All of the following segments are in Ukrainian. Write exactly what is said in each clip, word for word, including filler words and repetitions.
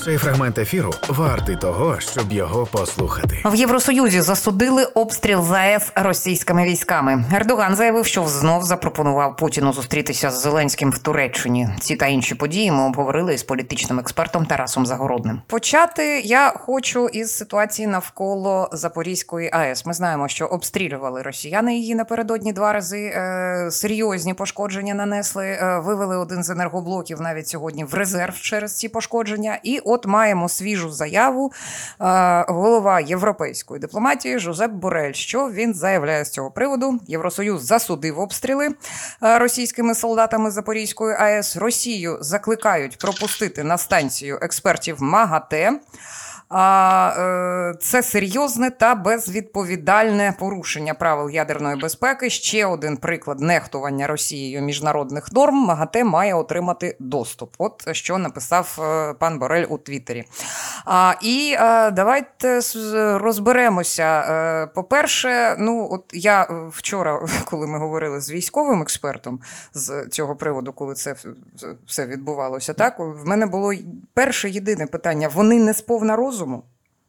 Цей фрагмент ефіру вартий того, щоб його послухати. В Євросоюзі засудили обстріл ЗАЕС російськими військами. Ердоган заявив, що знов запропонував Путіну зустрітися з Зеленським в Туреччині. Ці та інші події ми обговорили із політичним експертом Тарасом Загородним. Почати я хочу із ситуації навколо Запорізької АЕС. Ми знаємо, що обстрілювали росіяни її напередодні два рази. Е, серйозні пошкодження нанесли. Е, вивели один з енергоблоків навіть сьогодні в резерв через ці пошкодження. І от маємо свіжу заяву е, голова європейської дипломатії Жозеп Борель. Що він заявляє з цього приводу? Євросоюз засудив обстріли е, російськими солдатами Запорізької АЕС. Росію закликають пропустити на станцію експертів МАГАТЕ. А це серйозне та безвідповідальне порушення правил ядерної безпеки. Ще один приклад нехтування Росією міжнародних норм. МАГАТЕ має отримати доступ. От що написав пан Борель у Твіттері. А, і а, давайте розберемося. По-перше, ну от я вчора, коли ми говорили з військовим експертом з цього приводу, коли це все відбувалося, так, в мене було перше єдине питання. Вони не сповна розуму?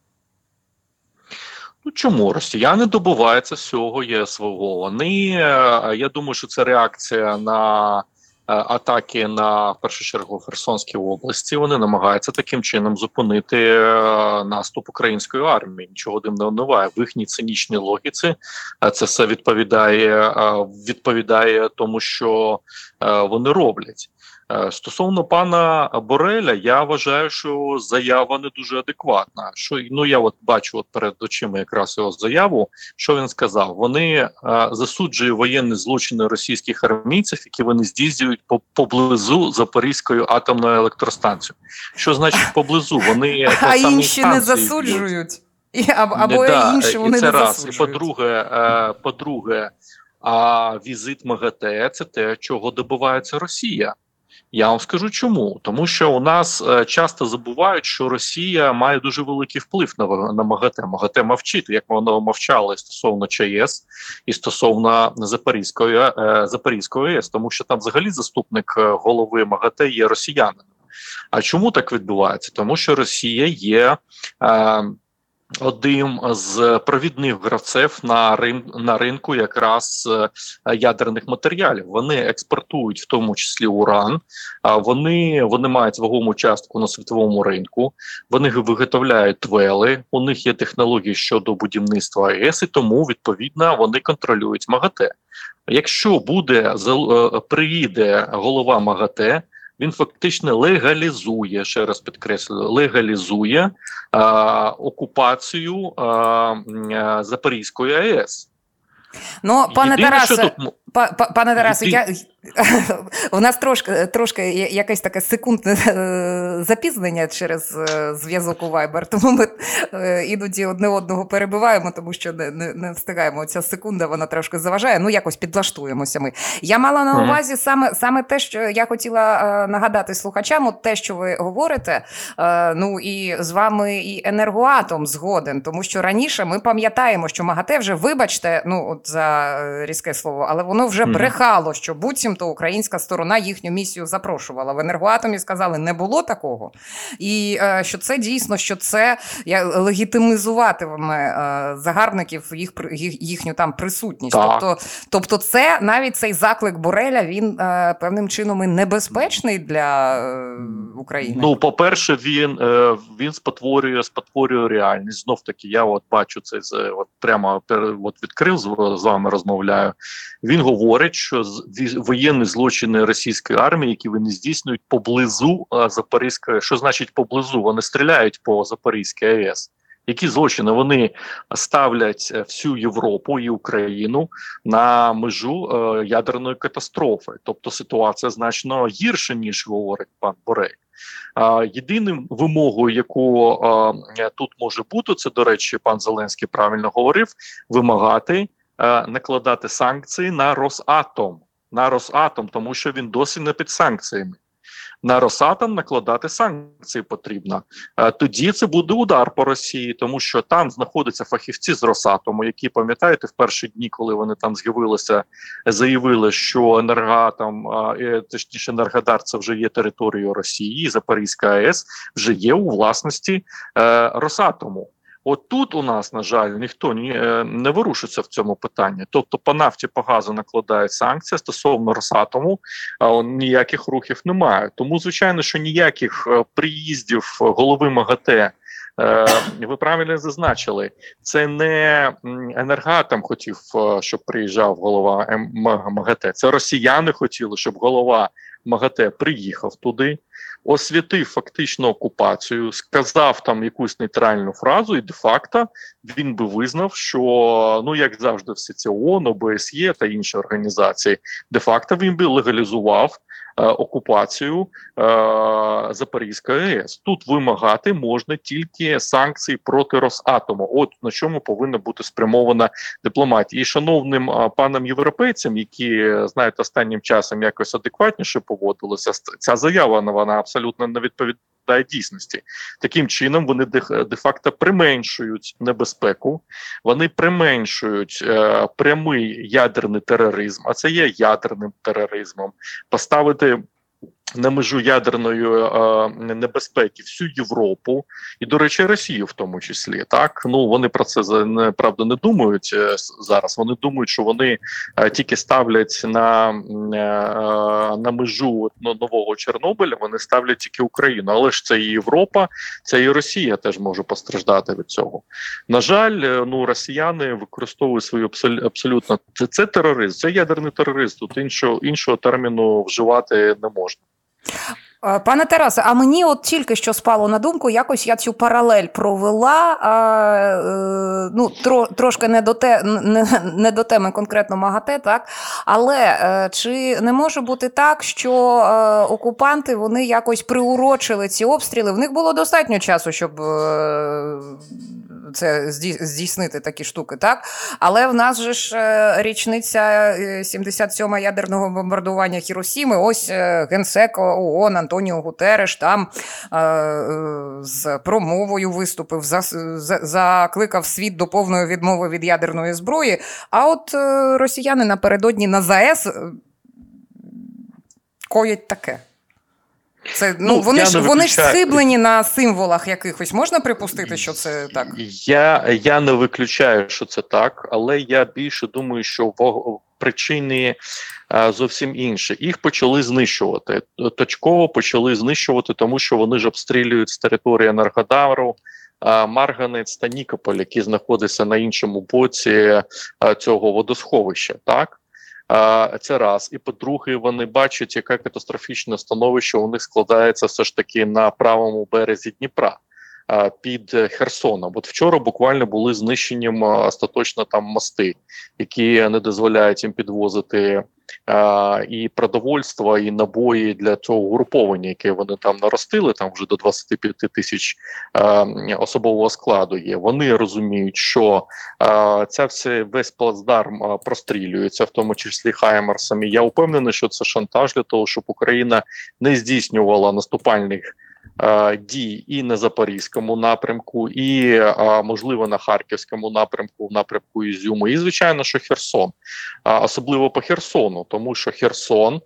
Ну, чому? Росіяни добуваються з цього є свого. Вони, я думаю, що це реакція на атаки на, в першу чергу, Херсонській області. Вони намагаються таким чином зупинити наступ української армії. Нічого дивного немає. В їхній цинічній логіці це все відповідає, відповідає тому, що вони роблять. Стосовно пана Бореля, я вважаю, що заява не дуже адекватна. Що, ну, я от бачу от перед очима якраз його заяву, що він сказав. Вони а, засуджують воєнні злочини російських армійців, які вони здійснюють по, поблизу Запорізької атомної електростанції. Що значить поблизу? Вони а інші не засуджують? І, або або не, да, інші вони і це не раз. засуджують. І по-друге, е, по-друге, а візит МАГАТЕ – це те, чого добивається Росія. Я вам скажу чому. Тому що у нас е, часто забувають, що Росія має дуже великий вплив на, на МАГАТЕ. МАГАТЕ мовчить, як воно мовчало і стосовно ЧАЕС, і стосовно Запорізької, е, Запорізької АЕС, тому що там взагалі заступник голови МАГАТЕ є росіянином. А чому так відбувається? Тому що Росія є е, одним з провідних гравців на, рин, на ринку якраз е, ядерних матеріалів. Вони експортують в тому числі уран, а вони, вони мають вагому частку на світовому ринку, вони виготовляють твели, у них є технології щодо будівництва АЕС, і тому, відповідно, вони контролюють МАГАТЕ. Якщо буде, приїде голова МАГАТЕ, він фактично легалізує, ще раз підкреслюю, легалізує а, окупацію а, а, Запорізької АЕС. Ну, пане Єдине, Тарасе, тут... па, па, пане Тарасе, Єдине... я... у нас трошки, трошки якесь таке секундне запізнення через зв'язок у Viber, тому ми іноді одне одного перебиваємо, тому що не, не, не встигаємо. Ця секунда, вона трошки заважає, ну якось підлаштуємося ми. Я мала на увазі mm. саме, саме те, що я хотіла нагадати слухачам, от те, що ви говорите, ну і з вами і Енергоатом згоден, тому що раніше ми пам'ятаємо, що МАГАТЕ вже, вибачте, ну от за різке слово, але воно вже mm. брехало, що буцімто то українська сторона їхню місію запрошувала. В Енергоатомі сказали, не було такого. І е, що це дійсно, що це легітимізуватиме е, загарбників їх, їх, їхню там присутність. Тобто, тобто це, навіть цей заклик Бореля, він е, певним чином і небезпечний для е, України. Ну, по-перше, він, е, він спотворює, спотворює реальність. Знов-таки, я от бачу це, от прямо от відкрив, з вами розмовляю. Він говорить, що воєнні злочини російської армії, які вони здійснюють поблизу а, Запорізької. Що значить поблизу? Вони стріляють по Запорізькій АЕС. Які злочини? Вони ставлять всю Європу і Україну на межу е, ядерної катастрофи. Тобто ситуація значно гірша, ніж говорить пан Борель. Е, єдиним вимогою, яку е, тут може бути, це, до речі, пан Зеленський правильно говорив, вимагати е, накладати санкції на Росатом. На Росатом, тому що він досі не під санкціями. на Росатом накладати санкції потрібно. Тоді це буде удар по Росії, тому що там знаходяться фахівці з Росатому, які, пам'ятаєте, в перші дні, коли вони там з'явилися, заявили, що Енергоатом, точніше Енергодар, це вже є територією Росії, Запорізька АЕС вже є у власності е, Росатому. От тут у нас, на жаль, ніхто не, не вирушиться в цьому питанні. Тобто по нафті, по газу накладають санкції стосовно Росатому, а ніяких рухів немає. Тому, звичайно, що ніяких приїздів голови МАГАТЕ, ви правильно зазначили, це не Енергоатом хотів, щоб приїжджав голова МАГАТЕ, це росіяни хотіли, щоб голова МАГАТЕ приїхав туди, освітив фактично окупацію, сказав там якусь нейтральну фразу, і де-факто він би визнав, що, ну як завжди, всі ці ООН, ОБСЄ та інші організації, де-факто він би легалізував е, окупацію е, Запорізької АЕС. Тут вимагати можна тільки санкції проти Росатому. От на чому повинна бути спрямована дипломатія. І шановним е, панам європейцям, які, знаєте, останнім часом якось адекватніше поводилися, ця заява, вона абсолютно не відповідає дійсності. Таким чином вони де-факто применшують небезпеку, вони применшують е, прямий ядерний тероризм, а це є ядерним тероризмом. Поставити на межу ядерної е, небезпеки всю Європу і, до речі, Росію в тому числі. Так, ну вони про це не правда не думають е, зараз. Вони думають, що вони е, тільки ставлять на е, на межу ну, нового Чорнобиля. Вони ставлять тільки Україну, але ж це і Європа, це і Росія теж може постраждати від цього. На жаль, е, ну росіяни використовують свою абсол, абсолютно це, це тероризм, це ядерний тероризм. Тут іншого іншого терміну вживати не можна. Пане Тарасе, а мені от тільки що спало на думку, якось я цю паралель провела, а, е, ну, тро, трошки не до, те, не, не до теми конкретно МАГАТЕ, так? Але е, чи не може бути так, що е, окупанти, вони якось приурочили ці обстріли? В них було достатньо часу, щоб е, це здійснити такі штуки, так? Але в нас же ж е, річниця сімдесят сьома ядерного бомбардування Хіросіми, ось е, генсек ООН Антоніо Гутереш там е, е, з промовою виступив, за, за, закликав світ до повної відмови від ядерної зброї, а от е, росіяни напередодні на ЗАЕС коять таке. Це, ну, ну, вони ж вони ж схиблені на символах якихось. Можна припустити, що це так? Я, я не виключаю, що це так, але я більше думаю, що причини а, зовсім інші. Їх почали знищувати. Точково почали знищувати, тому що вони ж обстрілюють з території Енергодару, а, Марганець та Нікополь, які знаходяться на іншому боці а, цього водосховища, так? Це раз. І по-друге, вони бачать, яке катастрофічне становище у них складається все ж таки на правому березі Дніпра під Херсоном. От вчора буквально були знищені остаточно там мости, які не дозволяють їм підвозити а, і продовольство, і набої для цього угруповання, яке вони там наростили, там вже до двадцяти п'яти тисяч а, особового складу є. Вони розуміють, що а, це все, весь плацдарм а, прострілюється, в тому числі хаймарсами. Я впевнений, що це шантаж для того, щоб Україна не здійснювала наступальних дій і на Запорізькому напрямку, і, можливо, на Харківському напрямку, в напрямку Ізюму, і, звичайно, що Херсон. Особливо по Херсону, тому що Херсон,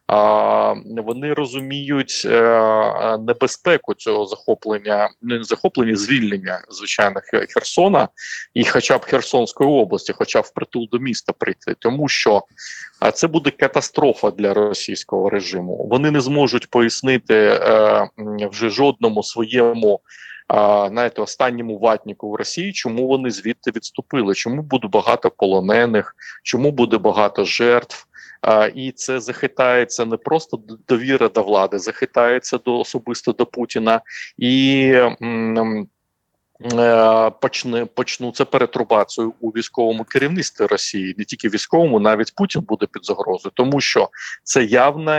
вони розуміють небезпеку цього захоплення, не захоплення, звільнення, звичайно, Херсона, і хоча б Херсонської області, хоча б впритул до міста прийти, тому що це буде катастрофа для російського режиму. Вони не зможуть пояснити вже жодному своєму А, знаєте, останньому ватніку в Росії, чому вони звідти відступили, чому буде багато полонених, чому буде багато жертв. А, і це захитається не просто довіра до влади, захитається до особисто до Путіна і м, е, почне, почнуться перетрубацію у військовому керівництві Росії, не тільки військовому, навіть Путін буде під загрозою, тому що це явне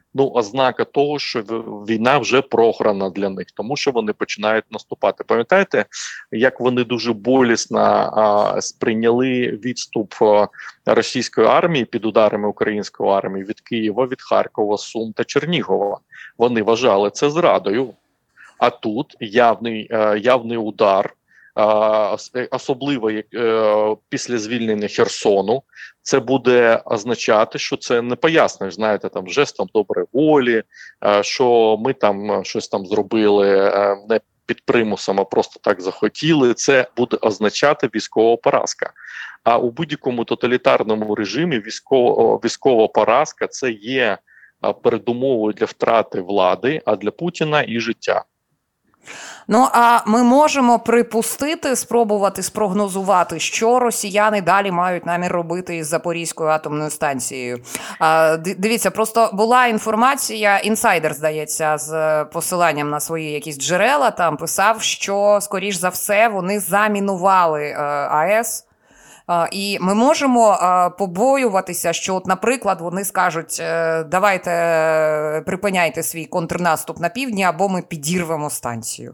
ну, ознака того, що війна вже програна для них, тому що вони починають наступати. Пам'ятаєте, як вони дуже болісно а, сприйняли відступ а, російської армії під ударами української армії від Києва, від Харкова, Сум та Чернігова? Вони вважали це зрадою. А тут явний, а, явний удар, а, особливо як, а, після звільнення Херсону, це буде означати, що це не поясниш, знаєте, там жестом доброї волі, що ми там щось там зробили не під примусом, а просто так захотіли. Це буде означати військова поразка. А у будь-якому тоталітарному режимі військова, військова поразка – це є передумовою для втрати влади, а для Путіна і життя. Ну, а ми можемо припустити, спробувати спрогнозувати, що росіяни далі мають намір робити із Запорізькою атомною станцією. А, дивіться, просто була інформація, інсайдер, здається, з посиланням на свої якісь джерела, там писав, що, скоріш за все, вони замінували е, АЕС. Uh, і ми можемо uh, побоюватися, що, от, наприклад, вони скажуть, uh, давайте uh, припиняйте свій контрнаступ на півдні, або ми підірвемо станцію.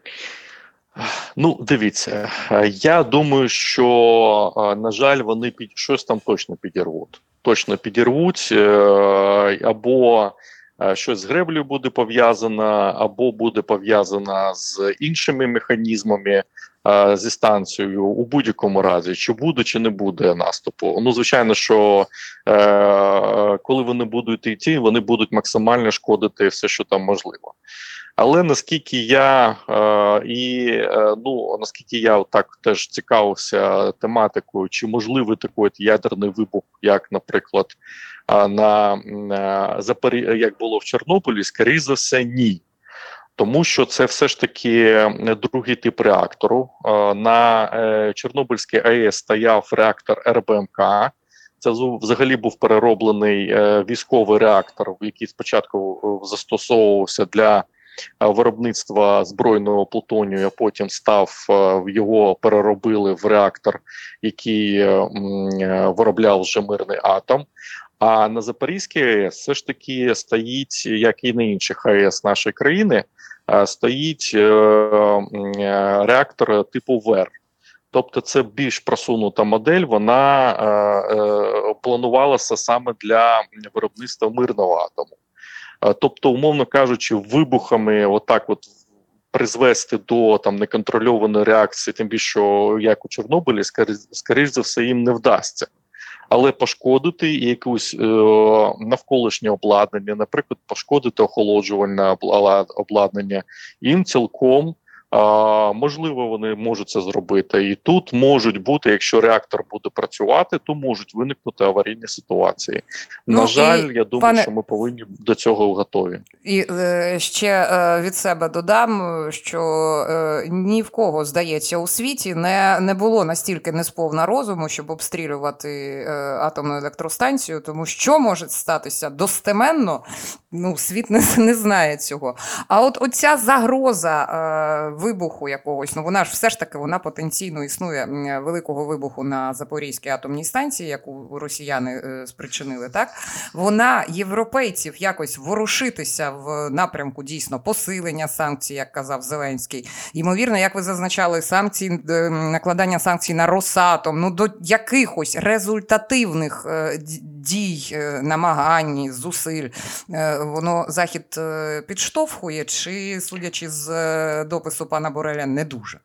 Ну, дивіться, я думаю, що, на жаль, вони під щось там точно підірвуть. Точно підірвуть, або щось з греблею буде пов'язано, або буде пов'язано з іншими механізмами, зі станцією, у будь-якому разі, чи буде, чи не буде наступу. Ну, звичайно, що е, коли вони будуть йти, вони будуть максимально шкодити все, що там можливо. Але наскільки я е, і е, ну наскільки я так теж цікавився тематикою, чи можливий такий ядерний вибух, як, наприклад, на, на Запорі... як було в Чорнобилі, скоріше за все, ні. Тому що це все ж таки другий тип реактору. На Чорнобильській АЕС стояв реактор ер бе ем ка. Це взагалі був перероблений військовий реактор, який спочатку застосовувався для виробництва збройного плутонію, а потім став, його переробили в реактор, який виробляв вже мирний атом. А на Запорізькій АЕС все ж таки стоїть, як і на інших АЕС нашої країни, стоїть е, е, реактор типу ВЕР. Тобто це більш просунута модель, вона е, е, планувалася саме для виробництва мирного атому. Е, тобто, умовно кажучи, вибухами отак от призвести до там неконтрольованої реакції, тим більше, що як у Чорнобилі, скоріш за все, їм не вдасться. Але пошкодити якусь е, навколишнє обладнання, наприклад, пошкодити охолоджувальне обладнання, їм цілком е, можливо, вони можуть це зробити. І тут можуть бути, якщо реактор буде працювати, то можуть виникнути аварійні ситуації. Ну, на жаль, я думаю, пане... що ми повинні до цього готові. І е, ще е, від себе додам, що е, ні в кого, здається, у світі не, не було настільки несповна розуму, щоб обстрілювати е, атомну електростанцію, тому що може статися достеменно, ну, світ не, не знає цього. А от оця загроза е, вибуху якогось, ну вона ж все ж таки, вона потенційно існує, великого вибуху на Запорізькій атомній станції, яку росіяни е, спричинили, так? Вона європейців якось ворушитися в напрямку дійсно посилення санкцій, як казав Зеленський. Ймовірно, як ви зазначали, санкції, накладання санкцій на Росатом, ну до якихось результативних е, дій, е, намагань, зусиль, е, воно Захід е, підштовхує, чи, судячи з е, допису пана Бореля, не дуже?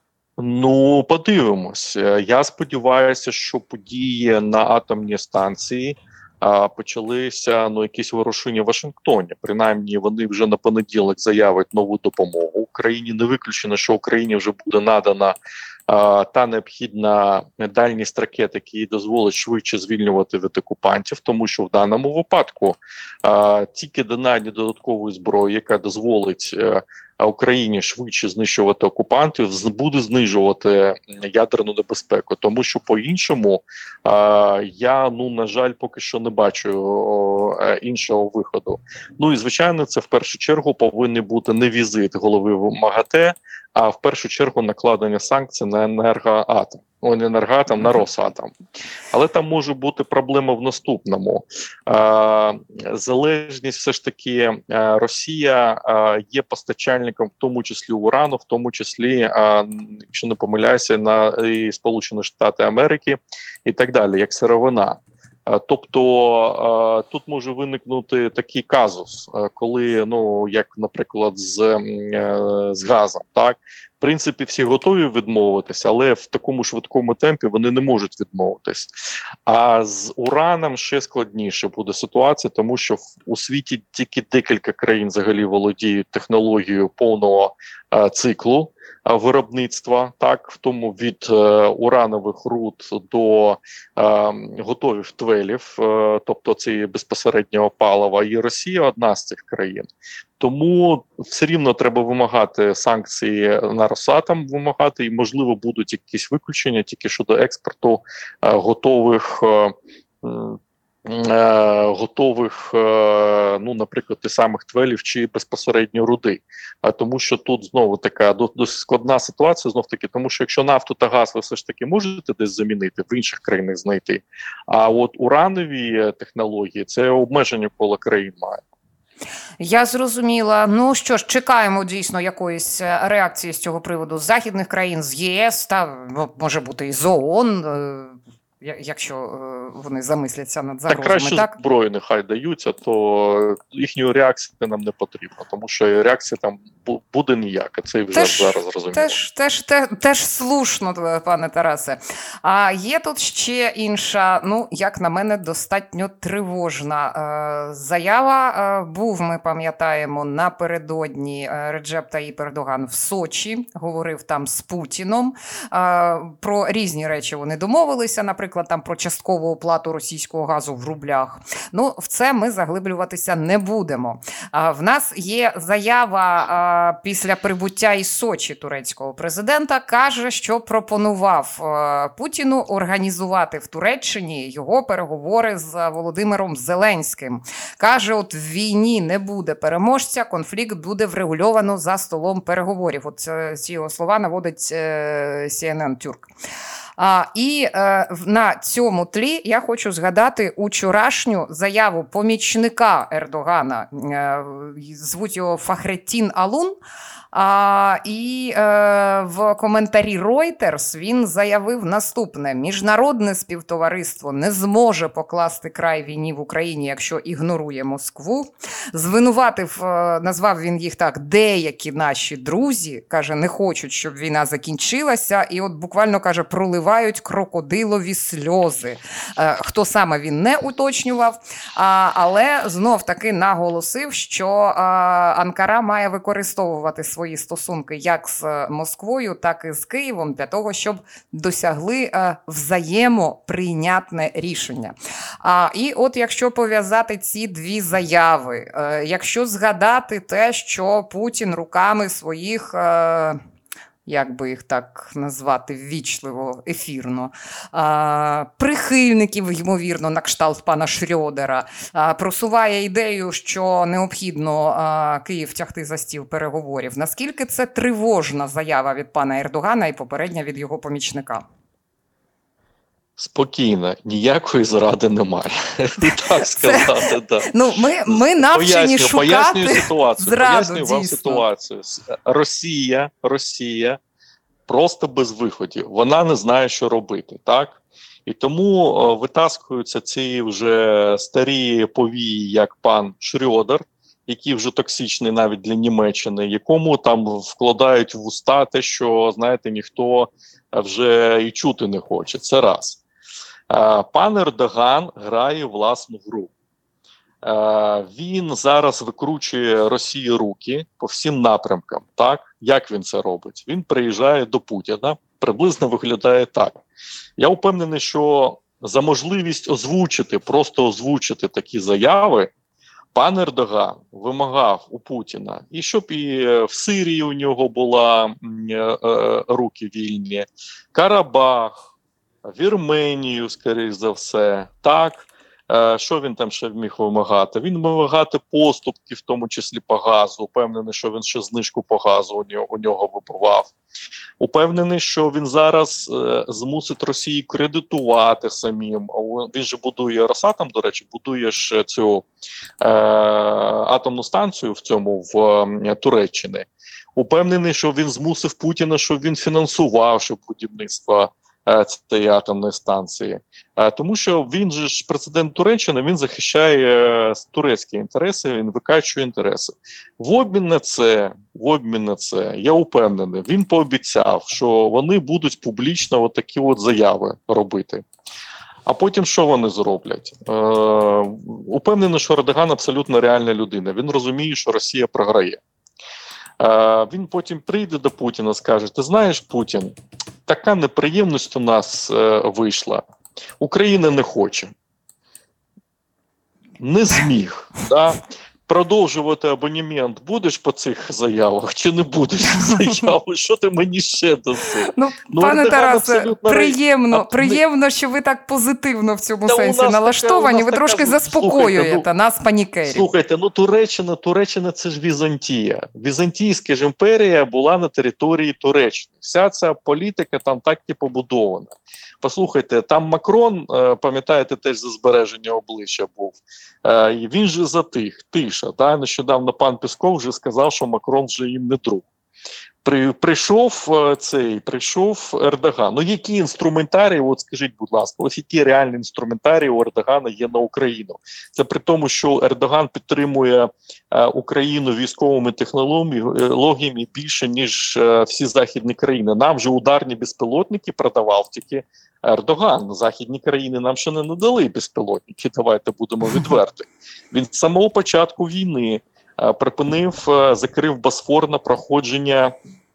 Ну, подивимось. Я сподіваюся, що події на атомній станції а, почалися, ну, якісь ворушення в Вашингтоні. Принаймні, вони вже на понеділок заявять нову допомогу Україні. Не виключено, що Україні вже буде надана а, та необхідна дальність ракет, які дозволить швидше звільнювати від окупантів, тому що в даному випадку а, тільки додання додаткової зброї, яка дозволить а, Україні швидше знищувати окупантів, буде знижувати ядерну небезпеку, тому що по-іншому а, я, ну, на жаль, поки що не бачу о, іншого виходу. Ну і звичайно, це в першу чергу повинен бути не візит голови МАГАТЕ, а в першу чергу накладення санкцій на енергоатом. он Енергоатом на Росатом. Але там може бути проблема в наступному. Е, залежність все ж таки, е, Росія е, є постачальником, в тому числі урану, в тому числі, е, якщо не помиляюся, на і Сполучені Штати Америки і так далі, як сировина. Тобто тут може виникнути такий казус, коли, ну, як, наприклад, з, з газом, так? В принципі, всі готові відмовитися, але в такому швидкому темпі вони не можуть відмовитись. А з ураном ще складніше буде ситуація, тому що у світі тільки декілька країн взагалі володіють технологією повного а, циклу а, виробництва, так, в тому від е, уранових руд до е, готових твелів, е, тобто це безпосереднього палива, і Росія одна з цих країн. Тому все рівно треба вимагати санкції на Росатом, вимагати, і, можливо, будуть якісь виключення тільки щодо експорту е, готових, е, е, готових е, ну, наприклад, тих самих твелів чи безпосередньо руди. А тому що тут знову така досить складна ситуація, знов таки, тому що якщо нафту та газ ви все ж таки можете десь замінити, в інших країнах знайти, а от уранові технології – це обмеження коло країн має. Я зрозуміла. Ну що ж, чекаємо дійсно якоїсь реакції з цього приводу з західних країн, з ЄС, та може бути і з ООН, якщо вони замисляться над загрозами. Так краще так? зброю нехай даються, то їхньої реакції нам не потрібно, тому що реакція там буде ніяка, це вже теж, зараз зрозуміло. Теж, теж, теж, теж слушно, пане Тарасе. А є тут ще інша, ну, як на мене, достатньо тривожна е, заява. Е, був, ми пам'ятаємо, напередодні Реджеп Таїп Ердоган в Сочі, говорив там з Путіном. Е, про різні речі вони домовилися, наприклад, там про часткову оплату російського газу в рублях. Ну, в це ми заглиблюватися не будемо. Е, в нас є заява е, після прибуття із Сочі турецького президента, каже, що пропонував е, Путіну організувати в Туреччині його переговори з Володимиром Зеленським. Каже, от в війні не буде переможця, конфлікт буде врегульовано за столом переговорів. От е, ці його слова наводить е, Сі Ен Ен Тюрк. А, і е, на цьому тлі я хочу згадати учорашню заяву помічника Ердогана, е, звуть його Фахреттін Алун, а, і е, в коментарі Reuters він заявив наступне: міжнародне співтовариство не зможе покласти край війні в Україні, якщо ігнорує Москву. Звинуватив, е, назвав він їх так, деякі наші друзі, каже, не хочуть, щоб війна закінчилася, і от буквально, каже, проливають крокодилові сльози. Е, хто саме він не уточнював, а, але знов-таки наголосив, що е, Анкара має використовувати свої свої стосунки як з Москвою, так і з Києвом для того, щоб досягли е, взаємоприйнятне рішення. А, і от якщо пов'язати ці дві заяви, е, якщо згадати те, що Путін руками своїх... Е, як би їх так назвати ввічливо, ефірно, а, прихильників, ймовірно, на кшталт пана Шрьодера, а, просуває ідею, що необхідно а, Київ тягти за стіл переговорів. Наскільки це тривожна заява від пана Ердогана і попередня від його помічника? Спокійно, ніякої зради немає. І так сказати, так. Ну, ми, ми навчені шукати пояснюю ситуацію, зраду, пояснюю вам дійсно. ситуацію. Росія, Росія просто без виходів. Вона не знає, що робити, так? І тому о, витаскуються ці вже старі повії, як пан Шрьодер, який вже токсичний навіть для Німеччини, якому там вкладають в уста те, що, знаєте, ніхто вже і чути не хоче. Це раз. Пан Ердоган грає власну гру. Він зараз викручує Росії руки по всім напрямкам. Так? Як він це робить? Він приїжджає до Путіна, приблизно виглядає так. Я впевнений, що за можливість озвучити, просто озвучити такі заяви, пан Ердоган вимагав у Путіна, і щоб і в Сирії у нього була е, е, руки вільні, Карабах, Вірменію, скоріш за все, так, Що він там ще міг вимагати? Він вимагати поступки, в тому числі по газу. Упевнений, що він ще знижку по газу у нього, у нього вибивав. Упевнений, що він зараз е, змусить Росію кредитувати самим. Він же будує Росатом, до речі, будує ж цю е, атомну станцію в цьому в е, Туреччині. Упевнений, що він змусив Путіна, щоб він фінансував щоб будівництво е, цієї атомної станції. Е, тому що він же ж президент Туреччини, він захищає е, турецькі інтереси, він викачує інтереси. В обмін на це, в обмін на це, я упевнений, він пообіцяв, що вони будуть публічно от такі от заяви робити. А потім що вони зроблять? Е, упевнений, що Ердоган абсолютно реальна людина. Він розуміє, що Росія програє. Е, він потім прийде до Путіна і скаже, ти знаєш, Путін, така неприємність у нас е, вийшла. Україна не хоче. Не зміг. Да? Продовжувати абонемент будеш по цих заявах чи не будеш заяви? Що ти мені ще даси? Ну, ну пане Тарасе, приємно, а, приємно, що ви так позитивно в цьому Та сенсі у нас налаштовані. така- у Ви нас трошки така- заспокоюєте слухайте, ну, нас, панікерів. Слухайте, ну Туреччина, Туреччина це ж Візантія. Візантійська ж імперія була на території Туреччини. Вся ця політика там так і побудована. Послухайте, там Макрон, е, пам'ятаєте, теж за збереження обличчя був. Е, і він же затих, тиша. Да? Нещодавно пан Пісков вже сказав, що Макрон вже їм не друг. При, прийшов е, цей, прийшов Ердоган. Ну, які інструментарії, от скажіть, будь ласка, ось які реальні інструментарії у Ердогана є на Україну? Це при тому, що Ердоган підтримує е, Україну військовими технологіями більше, ніж е, всі західні країни. Нам же ударні безпілотники продавав тільки Ердоган. Західні країни нам ще не надали безпілотники, давайте будемо відверті. Він з самого початку війни припинив, закрив Босфор на проходження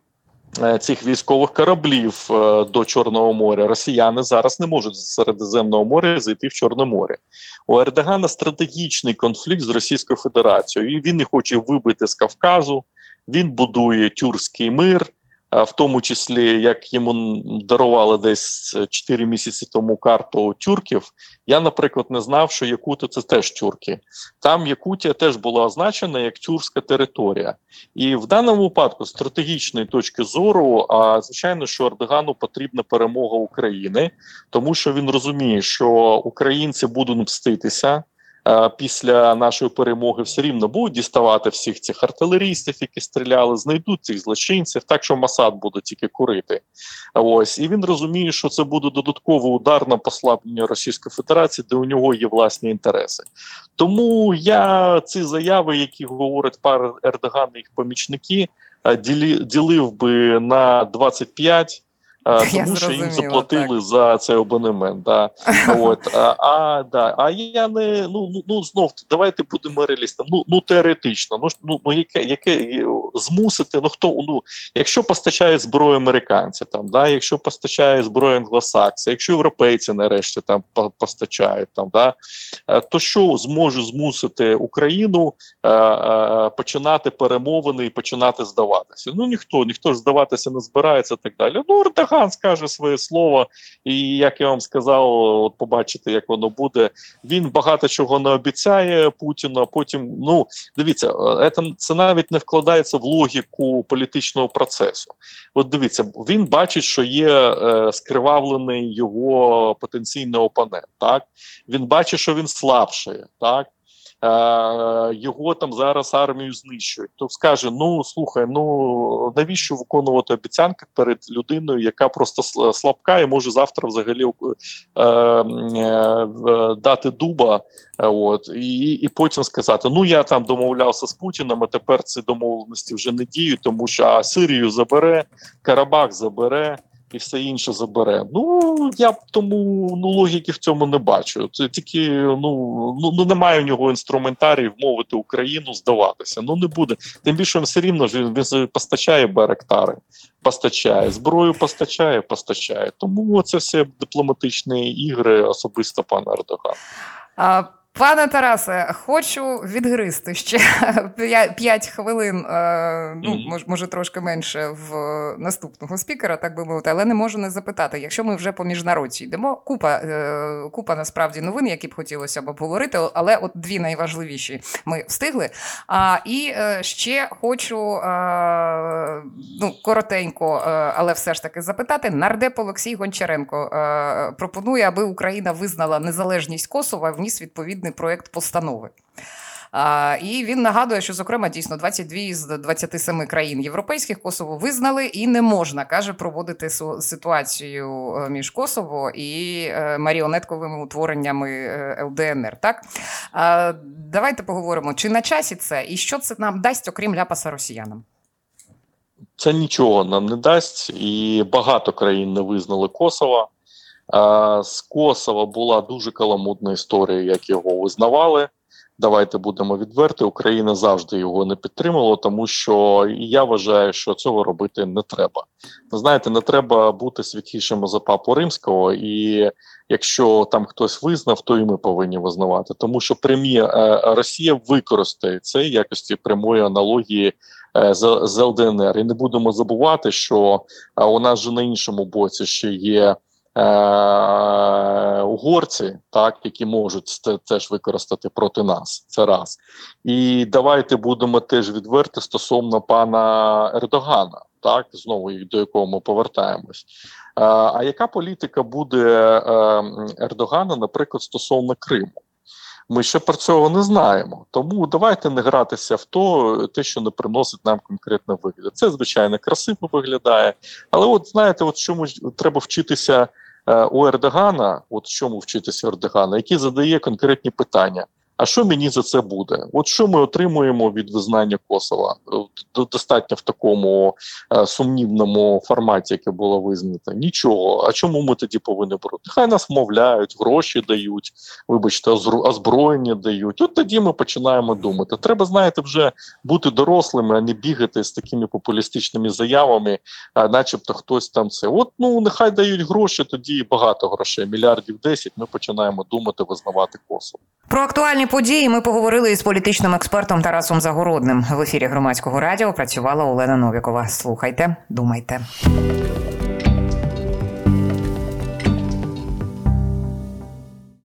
цих військових кораблів до Чорного моря. Росіяни зараз не можуть з Середземного моря зайти в Чорне море. У Ердогана стратегічний конфлікт з Російською Федерацією. І він не хоче вибити з Кавказу, він будує тюркський мир, в тому числі, як йому дарували десь чотири місяці тому карту тюрків, я, наприклад, не знав, що Якути – це теж тюрки. Там Якутія теж була означена як тюркська територія. І в даному випадку, з стратегічної точки зору, а, звичайно, що Ердогану потрібна перемога України, тому що він розуміє, що українці будуть мститися, після нашої перемоги все рівно будуть діставати всіх цих артилерістів, які стріляли, знайдуть цих злочинців, так що Масад буде тільки курити. Ось. І він розуміє, що це буде додатковий удар на послаблення Російської Федерації, де у нього є власні інтереси. Тому я ці заяви, які говорять пан Ердоган і їх помічники, ділі, ділив би на двадцять п'ять, Я тому що їм зрозуміла, заплатили так. за цей абонемент. Да. От. А, а, да. а я не, ну, ну, ну знов, давайте будемо реалістами. Ну, ну теоретично, ну, ну, ну яке, яке змусити, ну хто, ну, якщо постачають зброю американці, там, да, якщо постачають зброю англосакси, якщо європейці нарешті там постачають, там, да, то що зможе змусити Україну е, е, починати перемовини і починати здаватися? Ну ніхто, ніхто ж здаватися не збирається і так далі. Ну, Ердоган скаже своє слово, і як я вам сказав, от побачите, як воно буде. Він багато чого не обіцяє Путіну, а потім, ну, дивіться, це навіть не вкладається в логіку політичного процесу. От дивіться, він бачить, що є е, скривавлений його потенційний опонент, так? Він бачить, що він слабшає, так? Е, його там зараз армію знищують, то скаже, ну слухай, ну навіщо виконувати обіцянки перед людиною, яка просто слабка і може завтра взагалі е, е, дати дуба, от, і, і потім сказати, ну я там домовлявся з Путіним, а тепер ці домовленості вже не діють, тому що а Сирію забере, Карабах забере, і все інше забере. Ну, я б тому ну, логіки в цьому не бачу. Це тільки, ну, ну, ну немає у нього інструментарії вмовити Україну здаватися. Ну, не буде. Тим більше, він все рівно він, він постачає байрактари, постачає, зброю постачає, постачає. Тому це все дипломатичні ігри особисто пана Ердогана. А Пане Тарасе, хочу відгризти ще п'ять хвилин, ну, може, може трошки менше в наступного спікера, так би мовити, але не можу не запитати, якщо ми вже по міжнародці йдемо, купа, купа насправді новин, які б хотілося б обговорити, але от дві найважливіші ми встигли. А, і ще хочу, ну, коротенько, але все ж таки запитати, нардеп Олексій Гончаренко пропонує, аби Україна визнала незалежність Косова, вніс відповідний проєкт постанови. А, і він нагадує, що, зокрема, дійсно, двадцять дві з двадцяти семи країн європейських Косово визнали, і не можна, каже, проводити ситуацію між Косово і маріонетковими утвореннями ел де ен ер. Так? А, давайте поговоримо, чи на часі це, і що це нам дасть, окрім ляпаса росіянам? Це нічого нам не дасть, і багато країн не визнали Косово. З Косова була дуже каламутна історія, як його визнавали. Давайте будемо відверті, Україна завжди його не підтримувала, тому що я вважаю, що цього робити не треба. Знаєте, не треба бути святішим за папу римського, і якщо там хтось визнав, то і ми повинні визнавати. Тому що прямі Росія використає це в якості прямої аналогії з, з ел де ен ер. І не будемо забувати, що у нас же на іншому боці ще є Е, угорці, так, які можуть це теж використати проти нас. Це раз. І давайте будемо теж відверти стосовно пана Ердогана, так, знову до якого ми повертаємось. Е, а яка політика буде е, Ердогана, наприклад, стосовно Криму? Ми ще про цього не знаємо. Тому давайте не гратися в то, те, що не приносить нам конкретно вигляд. Це, звичайно, красиво виглядає. Але от знаєте, от чому треба вчитися е, у Ердогана, от чому вчитися Ердогана, який задає конкретні питання. А що мені за це буде? От що ми отримуємо від визнання Косова? Достатньо в такому е, сумнівному форматі, яке було визнано. Нічого. А чому ми тоді повинні брати? Хай нас мовляють, гроші дають, вибачте, озброєння дають. От тоді ми починаємо думати. Треба, знаєте, вже бути дорослими, а не бігати з такими популістичними заявами, а начебто хтось там це. От, ну, нехай дають гроші, тоді багато грошей, мільярдів десять, ми починаємо думати, визнавати Косово. Про актуальні події ми поговорили із політичним експертом Тарасом Загородним. В ефірі Громадського радіо працювала Олена Новікова. Слухайте, думайте.